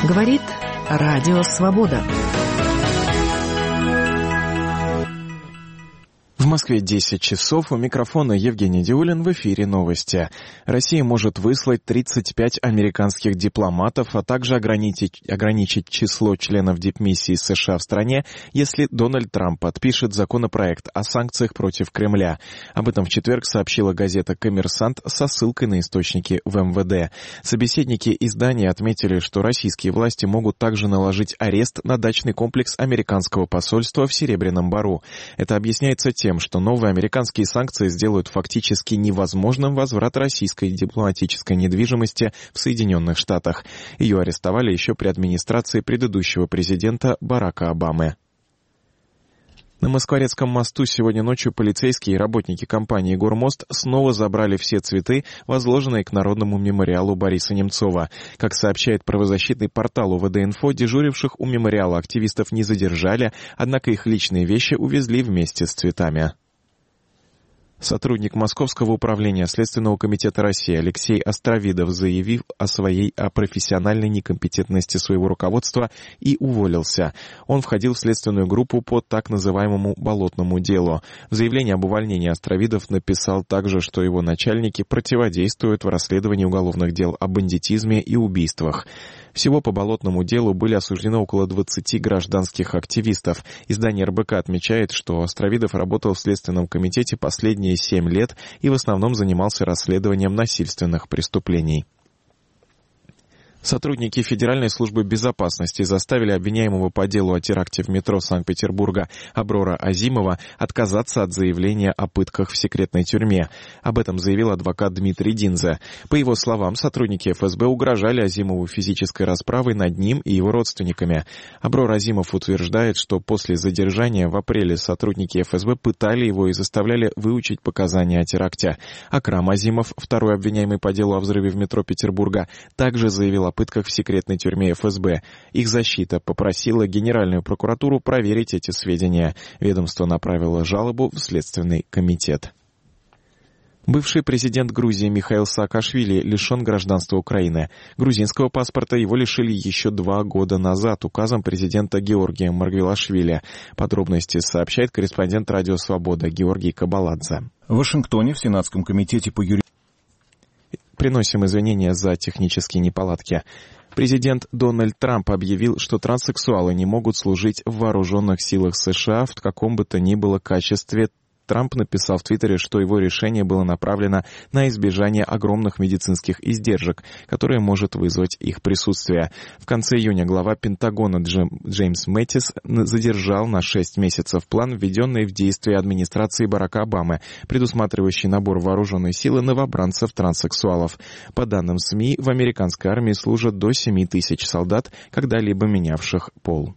Говорит Радио Свобода. В Москве 10 часов. У микрофона Евгений Диулин. В эфире новости. Россия может выслать 35 американских дипломатов, а также ограничить число членов дипмиссии США в стране, если Дональд Трамп подпишет законопроект о санкциях против Кремля. Об этом в четверг сообщила газета «Коммерсант» со ссылкой на источники в МВД. Собеседники издания отметили, что российские власти могут также наложить арест на дачный комплекс американского посольства в Серебряном Бору. Это объясняется тем, что новые американские санкции сделают фактически невозможным возврат российской дипломатической недвижимости в Соединенных Штатах. Ее арестовали еще при администрации предыдущего президента Барака Обамы. На Москворецком мосту сегодня ночью полицейские и работники компании «Гормост» снова забрали все цветы, возложенные к Народному мемориалу Бориса Немцова. Как сообщает правозащитный портал УВД-Инфо, дежуривших у мемориала активистов не задержали, однако их личные вещи увезли вместе с цветами. Сотрудник Московского управления Следственного комитета России Алексей Островидов заявил о профессиональной некомпетентности своего руководства и уволился. Он входил в следственную группу по так называемому «болотному делу». В заявлении об увольнении Островидов написал также, что его начальники противодействуют в расследовании уголовных дел о бандитизме и убийствах. Всего по болотному делу были осуждены около 20 гражданских активистов. Издание РБК отмечает, что Островидов работал в Следственном комитете последние 7 лет и в основном занимался расследованием насильственных преступлений. Сотрудники Федеральной службы безопасности заставили обвиняемого по делу о теракте в метро Санкт-Петербурга Аброра Азимова отказаться от заявления о пытках в секретной тюрьме. Об этом заявил адвокат Дмитрий Динзе. По его словам, сотрудники ФСБ угрожали Азимову физической расправой над ним и его родственниками. Аброр Азимов утверждает, что после задержания в апреле сотрудники ФСБ пытали его и заставляли выучить показания о теракте. Акрам Азимов, второй обвиняемый по делу о взрыве в метро Петербурга, также заявил о пытках в секретной тюрьме ФСБ. Их защита попросила Генеральную прокуратуру проверить эти сведения. Ведомство направило жалобу в Следственный комитет. Бывший президент Грузии Михаил Саакашвили лишен гражданства Украины. Грузинского паспорта его лишили еще 2 года назад указом президента Георгия Маргвелашвили. Подробности сообщает корреспондент «Радио Свобода» Георгий Кабаладзе. В Вашингтоне в Сенатском комитете по Приносим извинения за технические неполадки. Президент Дональд Трамп объявил, что транссексуалы не могут служить в вооруженных силах США в каком бы то ни было качестве. Трамп написал в Твиттере, что его решение было направлено на избежание огромных медицинских издержек, которые может вызвать их присутствие. В конце июня глава Пентагона Джеймс Мэттис задержал на 6 месяцев план, введенный в действие администрации Барака Обамы, предусматривающий набор вооруженной силы новобранцев-транссексуалов. По данным СМИ, в американской армии служат до 7 тысяч солдат, когда-либо менявших пол.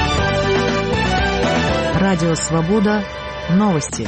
Радио Свобода. Новости.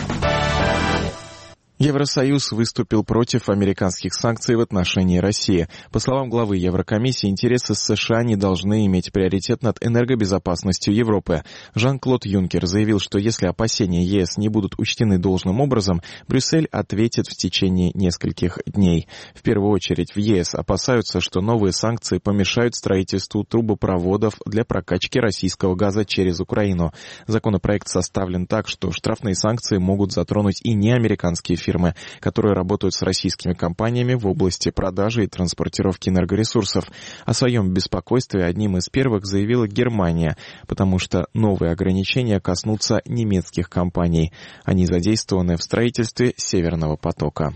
Евросоюз выступил против американских санкций в отношении России. По словам главы Еврокомиссии, интересы США не должны иметь приоритет над энергобезопасностью Европы. Жан-Клод Юнкер заявил, что если опасения ЕС не будут учтены должным образом, Брюссель ответит в течение нескольких дней. В первую очередь в ЕС опасаются, что новые санкции помешают строительству трубопроводов для прокачки российского газа через Украину. Законопроект составлен так, что штрафные санкции могут затронуть и неамериканские фирмы, которые работают с российскими компаниями в области продажи и транспортировки энергоресурсов. О своем беспокойстве одним из первых заявила Германия, потому что новые ограничения коснутся немецких компаний. Они задействованы в строительстве Северного потока.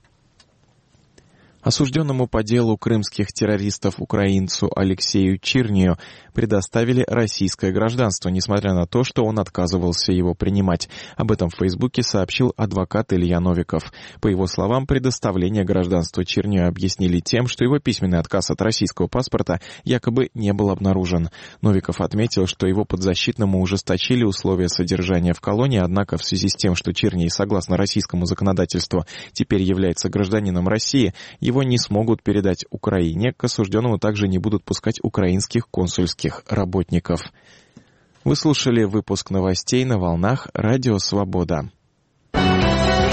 Осужденному по делу крымских террористов-украинцу Алексею Чирнию предоставили российское гражданство, несмотря на то, что он отказывался его принимать. Об этом в Фейсбуке сообщил адвокат Илья Новиков. По его словам, предоставление гражданства Чирнию объяснили тем, что его письменный отказ от российского паспорта якобы не был обнаружен. Новиков отметил, что его подзащитному ужесточили условия содержания в колонии, однако в связи с тем, что Чирний, согласно российскому законодательству, теперь является гражданином России, его не смогут передать Украине, к осужденному также не будут пускать украинских консульских работников. Вы слушали выпуск новостей на волнах Радио Свобода.